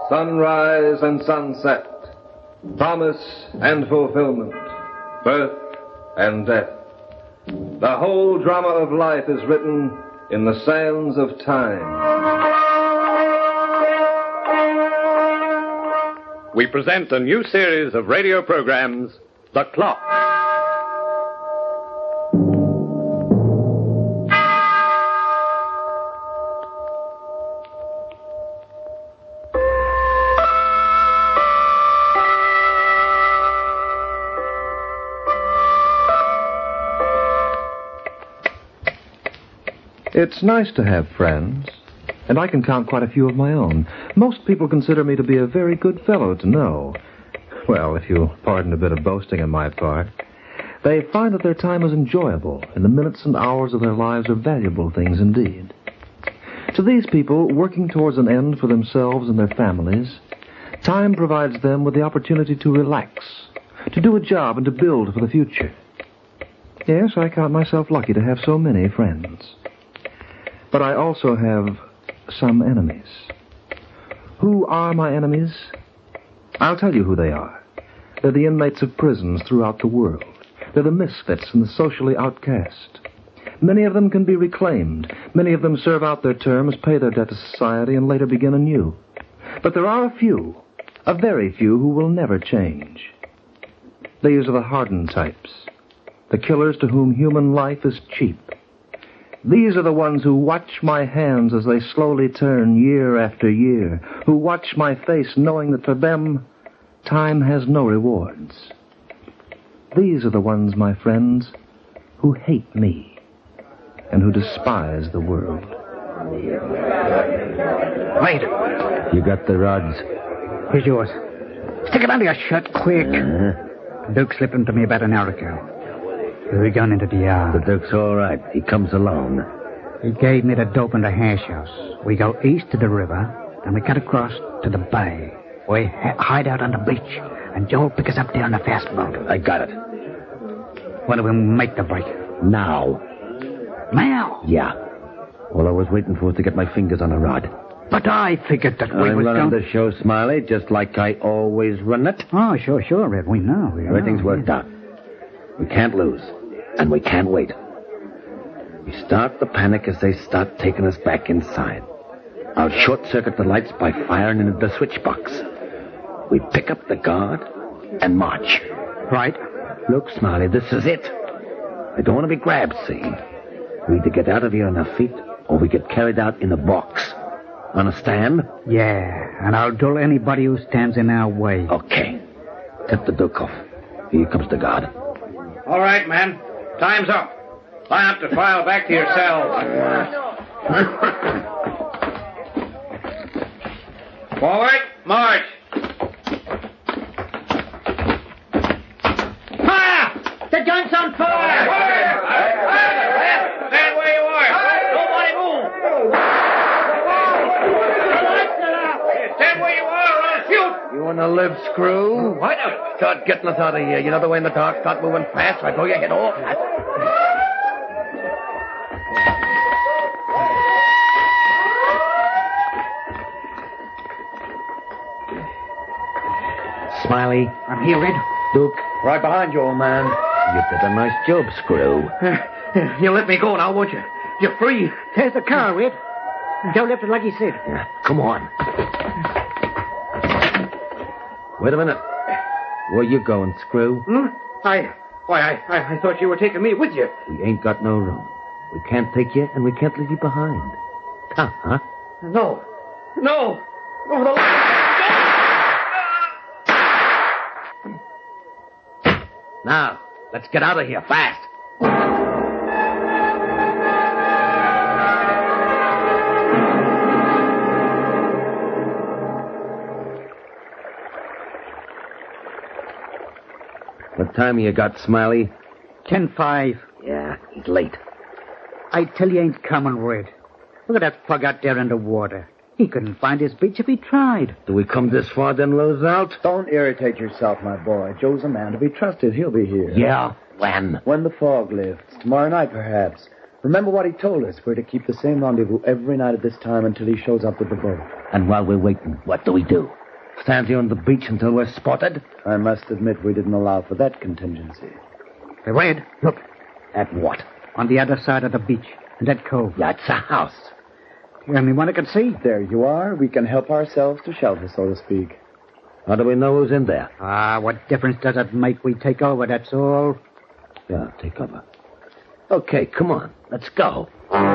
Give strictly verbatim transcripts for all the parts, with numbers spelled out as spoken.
sunrise and sunset, promise and fulfillment, birth and death. The whole drama of life is written in the sands of time. We present a new series of radio programs, The Clock. It's nice to have friends, and I can count quite a few of my own. Most people consider me to be a very good fellow to know. Well, if you'll pardon a bit of boasting on my part, they find that their time is enjoyable, and the minutes and hours of their lives are valuable things indeed. To these people, working towards an end for themselves and their families, time provides them with the opportunity to relax, to do a job, and to build for the future. Yes, I count myself lucky to have so many friends. But I also have some enemies. Who are my enemies? I'll tell you who they are. They're the inmates of prisons throughout the world. They're the misfits and the socially outcast. Many of them can be reclaimed. Many of them serve out their terms, pay their debt to society, and later begin anew. But there are a few, a very few, who will never change. These are the hardened types, the killers to whom human life is cheap. These are the ones who watch my hands as they slowly turn year after year, who watch my face knowing that for them, time has no rewards. These are the ones, my friends, who hate me and who despise the world. Wait. You got the rods? Here's yours. Stick it under your shirt, quick. Uh-huh. Duke slipped them to me about an hour ago. We're going into the yard. The Duke's all right. He comes alone. He gave me the dope in the hash house. We go east to the river, then we cut across to the bay. We ha- hide out on the beach, and Joe'll pick us up there on the fast boat. I got it. When do we make the break? Now. Now? Yeah. All I was waiting for was to get my fingers on a rod. But I figured that we I'm was running going... the show, Smiley, just like I always run it. Oh, sure, sure, Red. We know. We Everything's know, worked yeah. out. We can't lose. And we can't wait. We start the panic as they start taking us back inside. I'll short-circuit the lights by firing into the switch box. We pick up the guard and march. Right. Look, Smiley, this is it. I don't want to be grabbed, see? We either get out of here on our feet, or we get carried out in a box. Understand? Yeah, and I'll duel anybody who stands in our way. Okay. Tip the Duke off. Here comes the guard. All right, man. Time's up. Line up to file back to your cells. Forward, march. Fire! The gun's on fire! Stand where you are. Nobody move. Stand where you are or I'll shoot. You want to live, Screw? What? Start getting us out of here. You know the way in the dark, start moving fast, or I blow your head off. Smiley. I'm here, Red. Duke. Right behind you, old man. You did a nice job, Screw. You let me go now, won't you? You're free. There's the car, Red. Joe left it like he said. Yeah, come on. Wait a minute. Where you going, Screw? Hmm? I... Why, I, I, I thought you were taking me with you. We ain't got no room. We can't take you, and we can't leave you behind. Come, huh? No. No. Over the line. Now, let's get out of here fast. What time you got, Smiley? ten five. Yeah, he's late. I tell you, ain't coming, Red. Look at that plug out there in the water. He couldn't find his beach if he tried. Do we come this far, then lose out? Don't irritate yourself, my boy. Joe's a man to be trusted. He'll be here. Yeah, when? When the fog lifts. Tomorrow night, perhaps. Remember what he told us. We're to keep the same rendezvous every night at this time until he shows up with the boat. And while we're waiting, what do we do? Stand here on the beach until we're spotted? I must admit we didn't allow for that contingency. Hey, Wade, look. At what? On the other side of the beach. In that cove. That's a house. The only one I can see. There you are. We can help ourselves to shelter, so to speak. How do we know who's in there? Ah, what difference does it make? We take over, that's all. Yeah, take cover. Okay, come on. Let's go.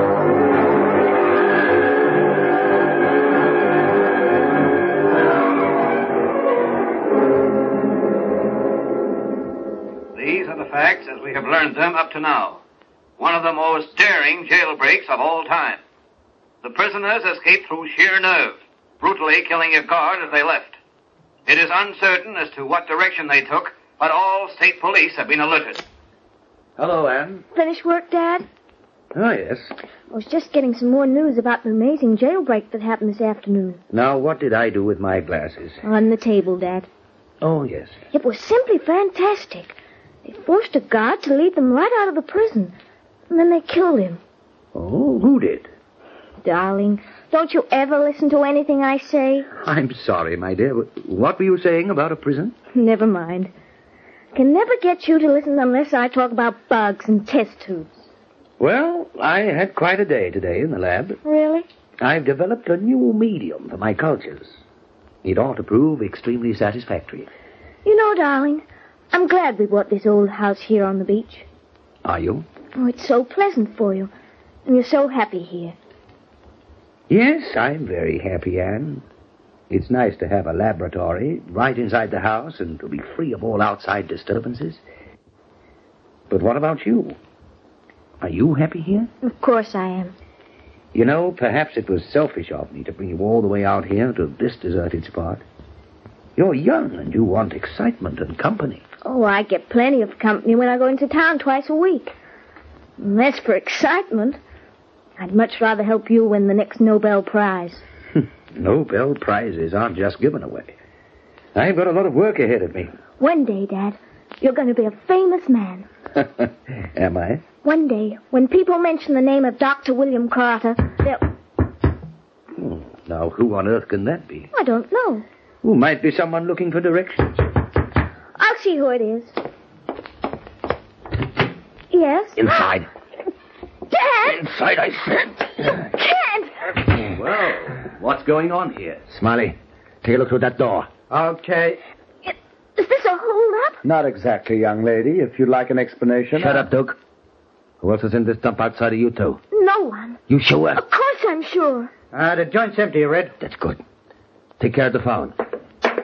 These are the facts as we have learned them up to now. One of the most daring jailbreaks of all time. The prisoners escaped through sheer nerve, brutally killing a guard as they left. It is uncertain as to what direction they took, but all state police have been alerted. Hello, Anne. Finished work, Dad? Oh, yes. I was just getting some more news about the amazing jailbreak that happened this afternoon. Now, what did I do with my glasses? On the table, Dad. Oh, yes. It was simply fantastic. They forced a guard to lead them right out of the prison. And then they killed him. Oh, who did? Darling, don't you ever listen to anything I say? I'm sorry, my dear. What were you saying about a prison? Never mind. Can never get you to listen unless I talk about bugs and test tubes. Well, I had quite a day today in the lab. Really? I've developed a new medium for my cultures. It ought to prove extremely satisfactory. You know, darling, I'm glad we bought this old house here on the beach. Are you? Oh, it's so pleasant for you. And you're so happy here. Yes, I'm very happy, Anne. It's nice to have a laboratory right inside the house and to be free of all outside disturbances. But what about you? Are you happy here? Of course I am. You know, perhaps it was selfish of me to bring you all the way out here to this deserted spot. You're young and you want excitement and company. Oh, I get plenty of company when I go into town twice a week. And as for excitement, I'd much rather help you win the next Nobel Prize. Nobel Prizes aren't just given away. I've got a lot of work ahead of me. One day, Dad, you're going to be a famous man. Am I? One day, when people mention the name of Doctor William Carter, they'll... Hmm. Now, who on earth can that be? I don't know. Who might be someone looking for directions? I'll see who it is. Yes? Inside. Dad! Inside, I said. Can't! Well, what's going on here? Smiley, take a look through that door. Okay. Is this a hold-up? Not exactly, young lady. If you'd like an explanation... Shut up, Duke. Who else is in this dump outside of you two? No one. You sure? Of course I'm sure. Uh, the joint's empty, Red. That's good. Take care of the phone. Dad,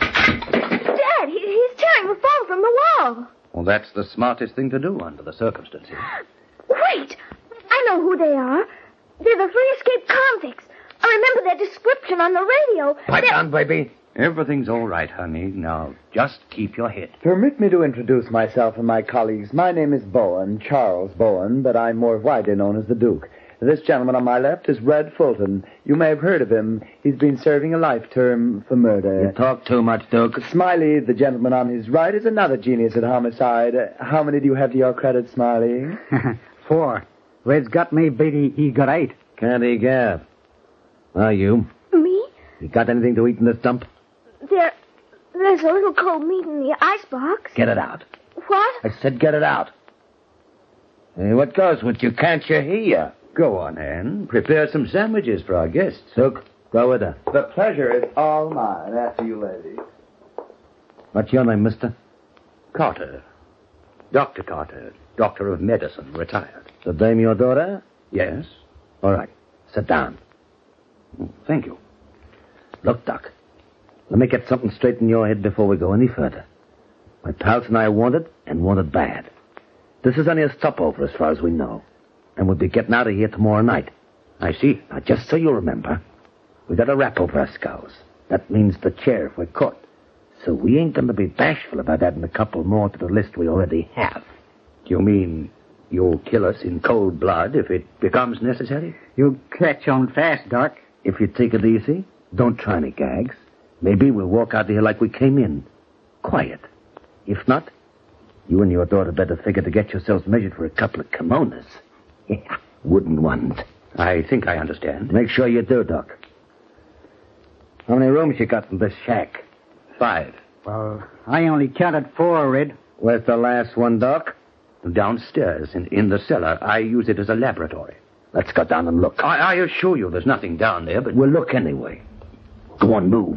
he, he's tearing the phone from the wall. Well, that's the smartest thing to do under the circumstances. Wait! I know who they are. They're the three escaped convicts. I remember their description on the radio. Pipe They're... down, baby. Everything's all right, honey. Now, just keep your head. Permit me to introduce myself and my colleagues. My name is Bowen, Charles Bowen, but I'm more widely known as the Duke. This gentleman on my left is Red Fulton. You may have heard of him. He's been serving a life term for murder. You talk too much, Duke. Smiley, the gentleman on his right, is another genius at homicide. How many do you have to your credit, Smiley? Four. Red's got me, Beatty. He got eight. Can't he, Gav? Are you? Me? You got anything to eat in this dump? There... There's a little cold meat in the icebox. Get it out. What? I said get it out. Hey, what goes with you? Can't you hear? Go on, Anne. Prepare some sandwiches for our guests. Duke, go with her. The pleasure is all mine. After you, lady. What's your name, mister? Carter. Doctor Carter. Doctor of medicine, retired. The dame your daughter? Yes? All right. Sit down. Thank you. Look, Doc. Let me get something straight in your head before we go any further. My pals and I want it, and want it bad. This is only a stopover as far as we know. And we'll be getting out of here tomorrow night. I see. Now, just so you remember, we got a rap over our skulls. That means the chair if we're caught. So we ain't going to be bashful about adding a couple more to the list we already have. You mean you'll kill us in cold blood if it becomes necessary? You'll catch on fast, Doc. If you take it easy, don't try any gags. Maybe we'll walk out of here like we came in. Quiet. If not, you and your daughter better figure to get yourselves measured for a couple of kimonos. Yeah, wooden ones. I think I understand. Make sure you do, Doc. How many rooms you got in this shack? Five. Well, I only counted four, Red. Where's the last one, Doc? Downstairs, in, in the cellar. I use it as a laboratory. Let's go down and look. I, I assure you there's nothing down there, but... We'll look anyway. Go on, move.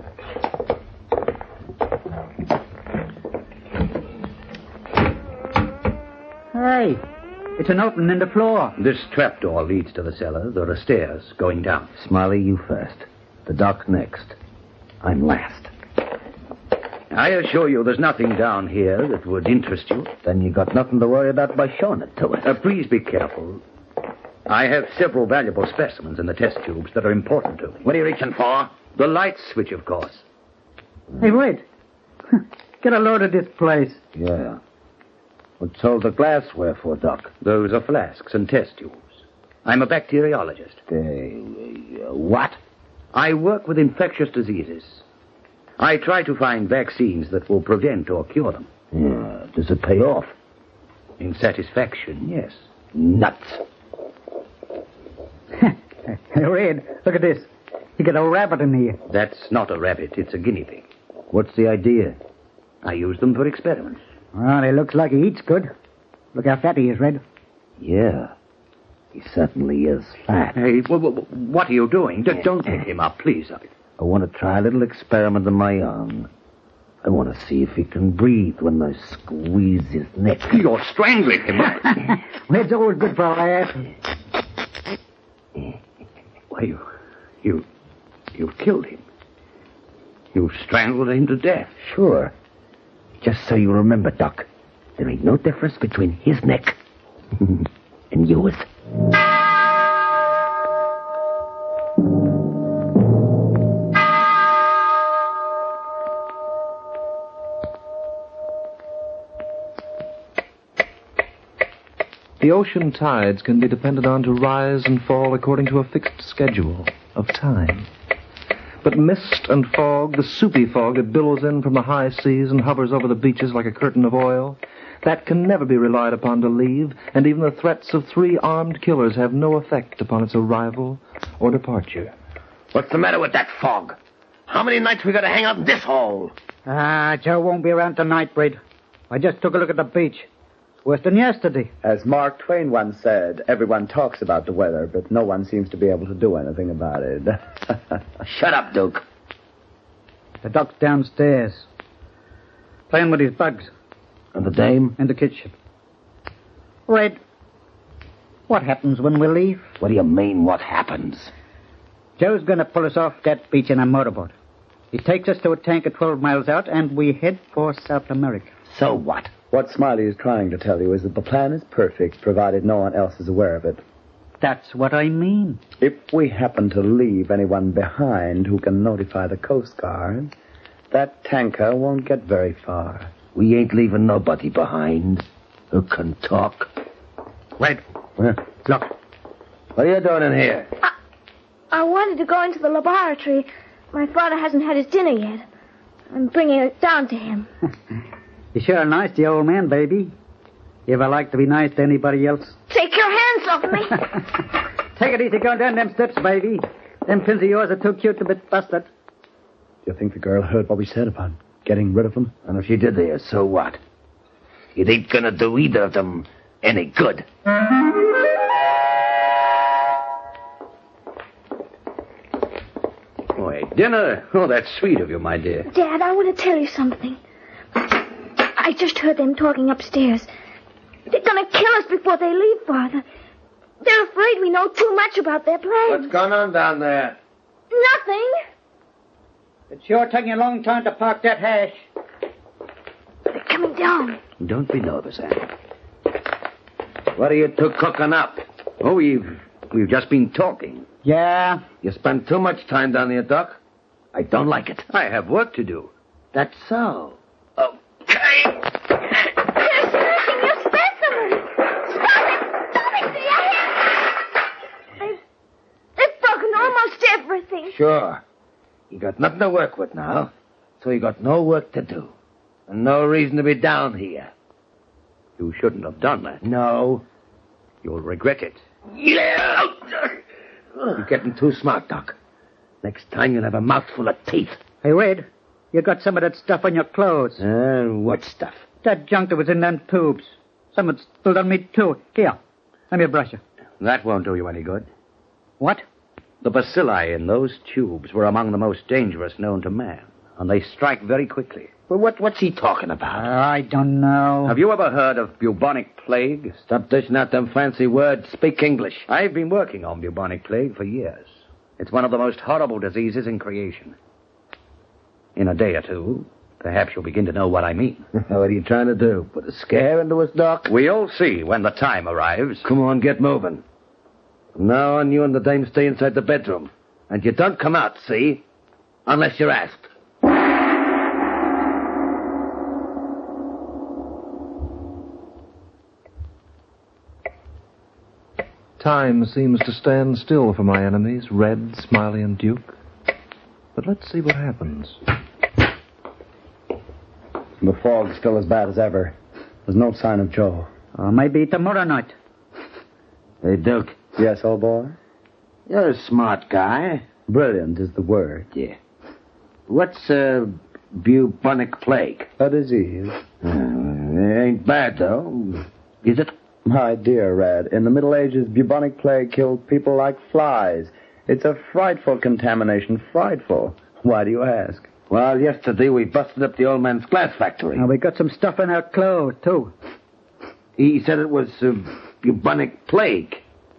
Hey, it's an opening in the floor. This trapdoor leads to the cellar. There are stairs going down. Smiley, you first. The Doc next. I'm last. I assure you there's nothing down here that would interest you. Then you got nothing to worry about by showing it to us. Uh, please be careful. I have several valuable specimens in the test tubes that are important to me. What are you reaching for? The light switch, of course. Hey, Red. Get a load of this place. Yeah. What's all the glassware for, Doc? Those are flasks and test tubes. I'm a bacteriologist. Uh, uh, what? I work with infectious diseases. I try to find vaccines that will prevent or cure them. Yeah. Does it pay off? In satisfaction, yes. Nuts. Hey, Red, look at this. You got a rabbit in here. That's not a rabbit. It's a guinea pig. What's the idea? I use them for experiments. Well, he looks like he eats good. Look how fat he is, Red. Yeah. He certainly is fat. Hey, w- w- what are you doing? D- don't pick him up, please. I... I want to try a little experiment of my own. I want to see if he can breathe when I squeeze his neck. You're strangling him. Well, it's always good for a laugh. Why, you... You... You've killed him. You've strangled him to death. Sure. Just so you remember, Doc, there ain't no difference between his neck and yours. The ocean tides can be depended on to rise and fall according to a fixed schedule of time. But mist and fog, the soupy fog that billows in from the high seas and hovers over the beaches like a curtain of oil, that can never be relied upon to leave, and even the threats of three armed killers have no effect upon its arrival or departure. What's the matter with that fog? How many nights we got to hang out in this hole? Ah, Joe won't be around tonight, Red. I just took a look at the beach. Worse than yesterday. As Mark Twain once said, everyone talks about the weather, but no one seems to be able to do anything about it. Shut up, Duke. The Doc's downstairs, playing with his bugs. And the dame? In the kitchen. Red, what happens when we leave? What do you mean, what happens? Joe's going to pull us off that beach in a motorboat. He takes us to a tanker twelve miles out, and we head for South America. So what? What Smiley is trying to tell you is that the plan is perfect, provided no one else is aware of it. That's what I mean. If we happen to leave anyone behind who can notify the Coast Guard, that tanker won't get very far. We ain't leaving nobody behind who can talk. Wait. Huh? Look. What are you doing in here? I, I wanted to go into the laboratory. My father hasn't had his dinner yet. I'm bringing it down to him. You're sure nice to the old man, baby. You ever like to be nice to anybody else? Take your hands off me. Take it easy going down them steps, baby. Them pins of yours are too cute to be busted. Do you think the girl heard what we said about getting rid of them? And if she did there, so what? It ain't gonna do either of them any good. Boy, dinner? Oh, that's sweet of you, my dear. Dad, I want to tell you something. I just heard them talking upstairs. They're going to kill us before they leave, Father. They're afraid we know too much about their plans. What's going on down there? Nothing. It's sure taking a long time to park that hash. They're coming down. Don't be nervous, Anne. What are you two cooking up? Oh, we've we've just been talking. Yeah. You spend too much time down here, Doc. I don't like it. I have work to do. That's so. They're smashing your specimen. Stop it. Stop it. See your hands. They've, they've broken almost everything. Sure. You got nothing to work with now, so you got no work to do. And no reason to be down here. You shouldn't have done that. No. You'll regret it. Yeah! You're getting too smart, Doc. Next time you'll have a mouthful of teeth. Hey, Red, you got some of that stuff on your clothes. Uh, what stuff? That junk that was in them tubes. Some had spilled on me, too. Here, let me brush you. That won't do you any good. What? The bacilli in those tubes were among the most dangerous known to man, and they strike very quickly. Well, what, what's he talking about? I don't know. Have you ever heard of bubonic plague? Stop dishing out them fancy words. Speak English. I've been working on bubonic plague for years. It's one of the most horrible diseases in creation. In a day or two, perhaps you'll begin to know what I mean. What are you trying to do? Put a scare into us, Doc? We'll see when the time arrives. Come on, get moving. From now on, you and the dame stay inside the bedroom. And you don't come out, see? Unless you're asked. Time seems to stand still for my enemies, Red, Smiley, and Duke. But let's see what happens. The fog's still as bad as ever. There's no sign of Joe. Or maybe tomorrow night. Hey, Duke. Yes, old boy? You're a smart guy. Brilliant is the word. Yeah. What's, uh, bubonic plague? A disease. Uh, it ain't bad, though. Is it? My dear Red, in the Middle Ages, bubonic plague killed people like flies. It's a frightful contamination, frightful. Why do you ask? Well, yesterday we busted up the old man's glass factory. And we got some stuff in our clothes, too. He said it was uh, bubonic plague.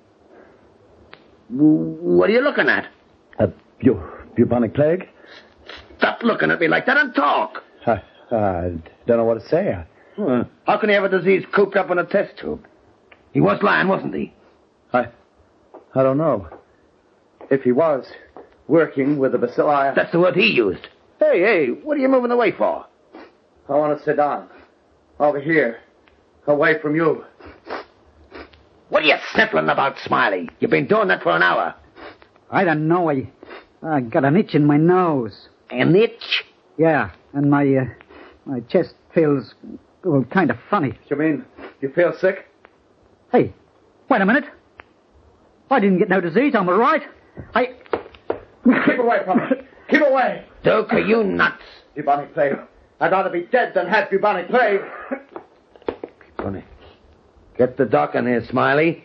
W- what are you looking at? A bu- bubonic plague? Stop looking at me like that and talk. I, I don't know what to say. Uh, how can he have a disease cooped up in a test tube? He was lying, wasn't he? I, I don't know. If he was working with the bacilli... That's the word he used. Hey, hey, what are you moving away for? I want to sit down. Over here. Away from you. What are you sniffling about, Smiley? You've been doing that for an hour. I don't know. I, I got an itch in my nose. An itch? Yeah, and my, uh, my chest feels, well, kind of funny. You mean you feel sick? Hey, wait a minute. I didn't get no disease. I'm all right. I... Keep away from me. Keep away. Duke, are you nuts? Bubonic plague. I'd rather be dead than have bubonic plague. Bubonic. Get the doc in here, Smiley.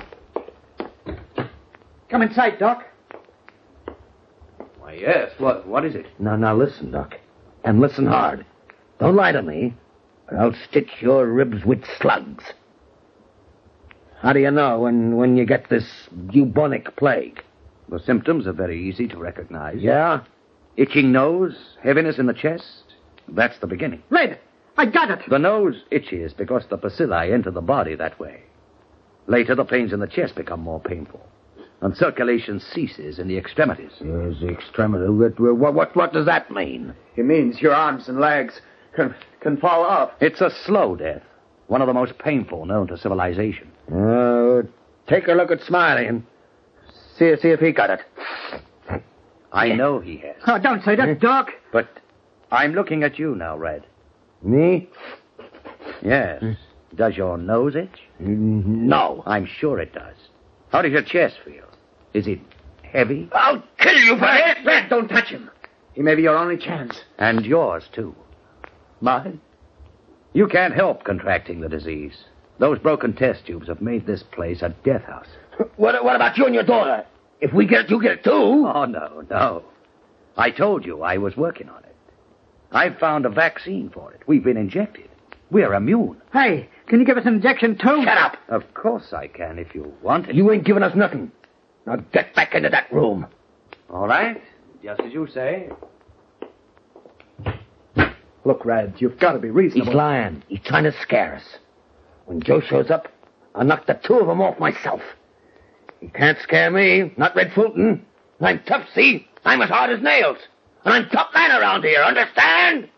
Come inside, Doc. Why, yes. What? What is it? Now, now, listen, Doc. And listen hard. Don't lie to me, or I'll stitch your ribs with slugs. How do you know when, when you get this bubonic plague? The symptoms are very easy to recognize. Yeah? Itching nose, heaviness in the chest. That's the beginning. Red, I got it. The nose itches because the bacilli enter the body that way. Later, the pains in the chest become more painful, and circulation ceases in the extremities. Yes, the extremity. What, what, what does that mean? It means your arms and legs can, can fall off. It's a slow death, one of the most painful known to civilization. Uh, take a look at Smiley and see, see if he got it. I know he has. Oh, don't say that, Doc. But I'm looking at you now, Red. Me? Yes. Does your nose itch? No. I'm sure it does. How does your chest feel? Is it heavy? I'll kill you for it! Red, don't touch him. He may be your only chance. And yours, too. Mine? You can't help contracting the disease. Those broken test tubes have made this place a death house. What, what about you and your daughter? If we get it, you get it too. Oh, no, no. I told you I was working on it. I've found a vaccine for it. We've been injected. We're immune. Hey, can you give us an injection, too? Shut up. Of course I can if you want it. You ain't giving us nothing. Now get back into that room. All right. Just as you say. Look, Red, you've got to be reasonable. He's lying. He's trying to scare us. When Joe shows up, I'll knock the two of them off myself. He can't scare me, not Red Fulton. I'm tough, see? I'm as hard as nails. And I'm top man around here, understand?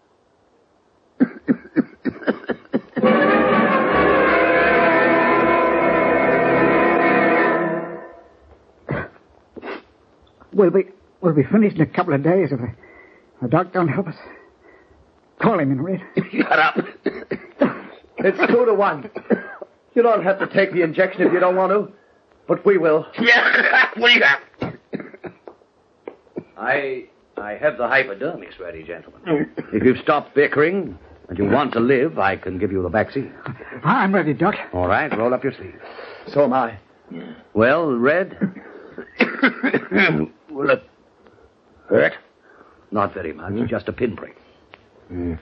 We'll be, we'll be finished in a couple of days if the, the doc don't help us. Call him in, Red. Shut up. It's two to one. You You don't have to take the injection if you don't want to. But we will. Yeah, what do you have? I, I have the hypodermics ready, gentlemen. If you've stopped bickering and you want to live, I can give you the vaccine. I'm ready, Doc. All right, roll up your sleeve. So am I. Well, Red? Will it hurt? Not very much, Hmm? just a pinprick. Hmm.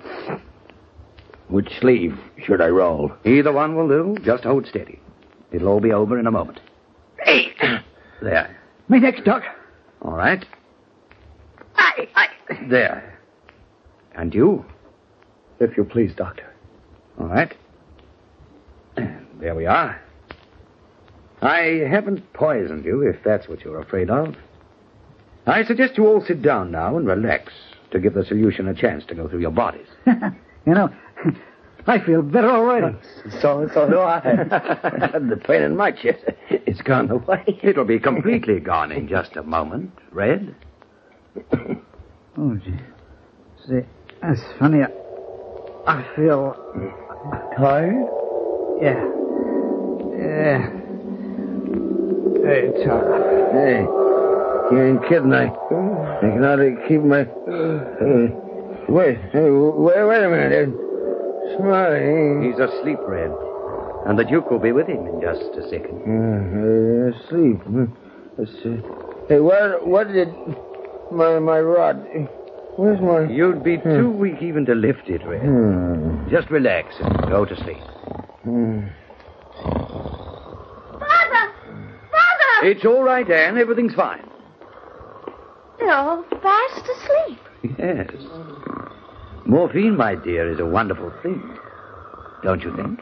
Which sleeve should I roll? Either one will do. Just hold steady. It'll all be over in a moment. Hey! There. Me next, Doc. All right. I, I... There. And you? If you please, Doctor. All right. There we are. I haven't poisoned you, if that's what you're afraid of. I suggest you all sit down now and relax to give the solution a chance to go through your bodies. You know, I feel better already. So, so do I. The pain in my chest, it's gone away. It'll be completely gone in just a moment, Red. Oh, gee. See, that's funny. I, I feel... Tired? Yeah. Yeah. Hey, tough. Hey, you ain't kidding. I, I can hardly keep my... Uh, wait, hey, wait, wait a minute. Smiley. He's asleep, Red. And the Duke will be with him in just a second. Uh, uh, asleep. Let's see. Hey, what, what did my, my rod... Where's my... You'd be too weak even to lift it, Red. Hmm. Just relax and go to sleep. Hmm. Father! Father! It's all right, Anne. Everything's fine. You're fast asleep. Yes. Morphine, my dear, is a wonderful thing. Don't you think?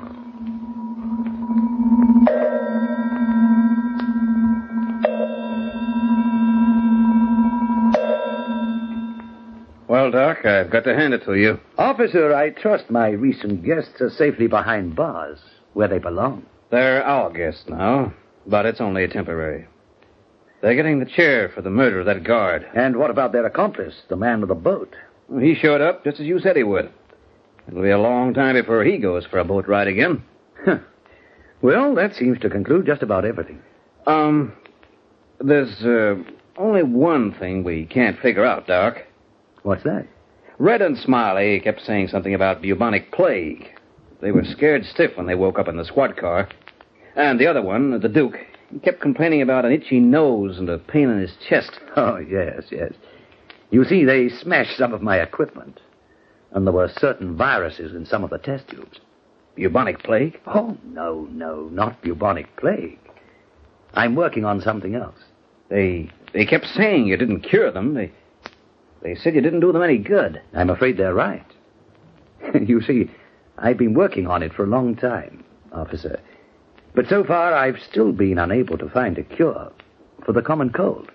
Well, Doc, I've got to hand it to you. Officer, I trust my recent guests are safely behind bars, where they belong. They're our guests now, but it's only temporary. They're getting the chair for the murder of that guard. And what about their accomplice, the man with the boat? He showed up just as you said he would. It'll be a long time before he goes for a boat ride again. Well, that seems to conclude just about everything. Um, there's uh, only one thing we can't figure out, Doc. What's that? Red and Smiley kept saying something about bubonic plague. They were scared stiff when they woke up in the squad car. And the other one, the Duke, he kept complaining about an itchy nose and a pain in his chest. Oh, yes, yes. You see, they smashed some of my equipment. And there were certain viruses in some of the test tubes. Bubonic plague? Oh, no, no, not bubonic plague. I'm working on something else. They they kept saying you didn't cure them. They they said you didn't do them any good. I'm afraid they're right. You see, I've been working on it for a long time, officer. But so far, I've still been unable to find a cure for the common cold.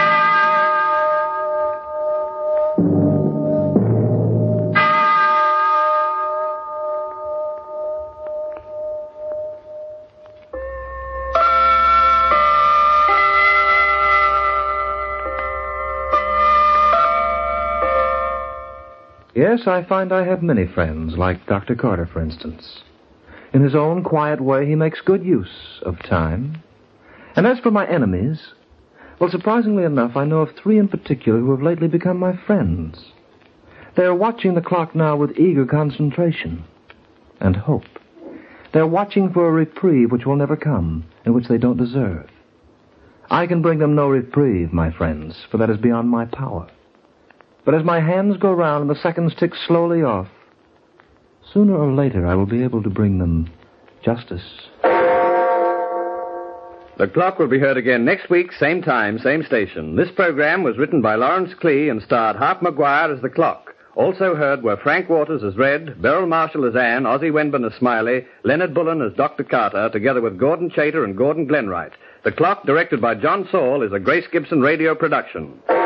Yes, I find I have many friends, like Doctor Carter, for instance. In his own quiet way, he makes good use of time. And as for my enemies, well, surprisingly enough, I know of three in particular who have lately become my friends. They are watching the clock now with eager concentration and hope. They're watching for a reprieve which will never come and which they don't deserve. I can bring them no reprieve, my friends, for that is beyond my power. But as my hands go round and the seconds tick slowly off, sooner or later I will be able to bring them justice. The Clock will be heard again next week, same time, same station. This program was written by Lawrence Klee and starred Harp Maguire as the Clock. Also heard were Frank Waters as Red, Beryl Marshall as Anne, Ozzie Wenburn as Smiley, Leonard Bullen as Doctor Carter, together with Gordon Chater and Gordon Glenwright. The Clock, directed by John Saul, is a Grace Gibson radio production.